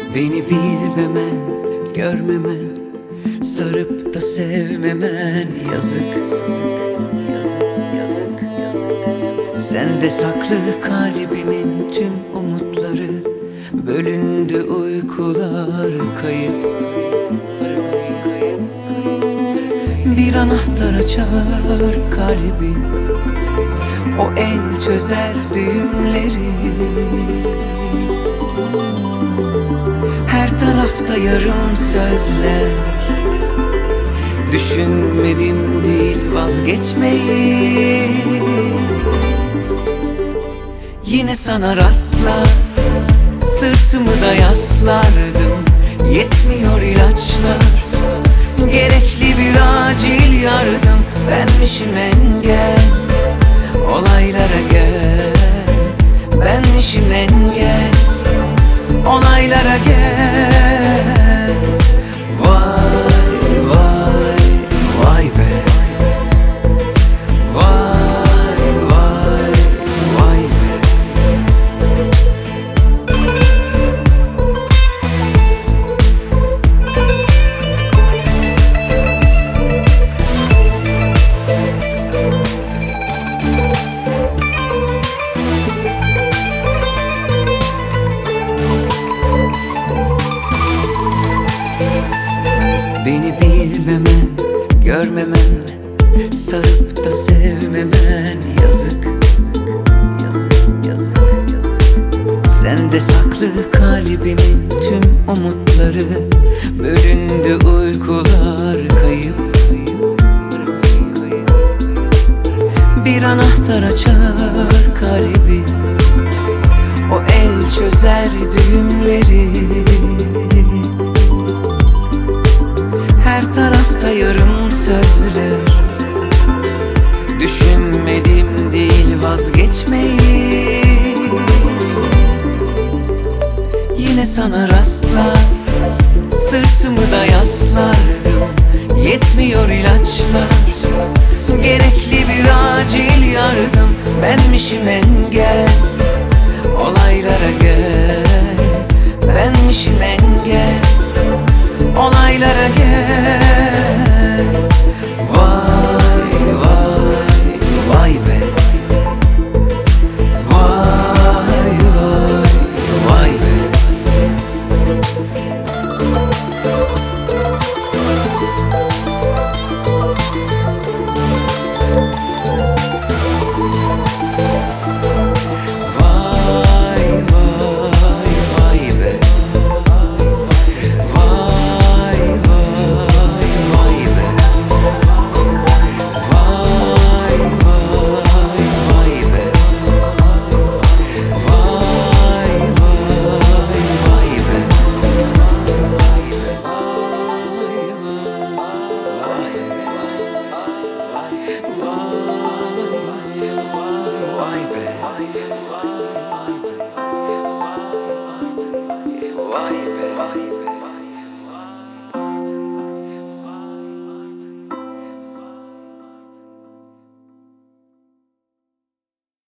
Beni bilmemen, görmemen, sarıp da sevmemen yazık. Sende saklı kalbimin tüm umutları, bölündü uykular kayıp. Bir anahtar açar kalbi, o el çözer düğümleri. Her tarafta yarım sözler, düşünmedim değil vazgeçmeyi. Yine sana rastlar, sırtımı da yaslardım. Yetmiyor ilaçlar, gerekli bir acil yardım. Benmişim engel, olaylara gel. Benmişim engel, olaylara gel. Vay vay vay be. Vay vay vay be. Beni bilmemen, görmemen, sarıp da sevmemen yazık. Sende saklı kalbimin tüm umutları, bölündü uykular kayıp. Bir anahtar açar kalbi, o el çözer düğümleri. Her tarafta yarım sözler, düşünmedim değil vazgeçmeyi. Yine sana rastlar, sırtımı da yaslardım. Yetmiyor ilaçlar, gerekli bir acil yardım. Benmişim engel, olaylara gel. Benmişim engel, olaylara gel. Vay vay vay be. Vay vay vay be. Vay vay vay be. Vay vay vay be. Vay vay vay be. Vay vay vay be. Vay be. Vay be.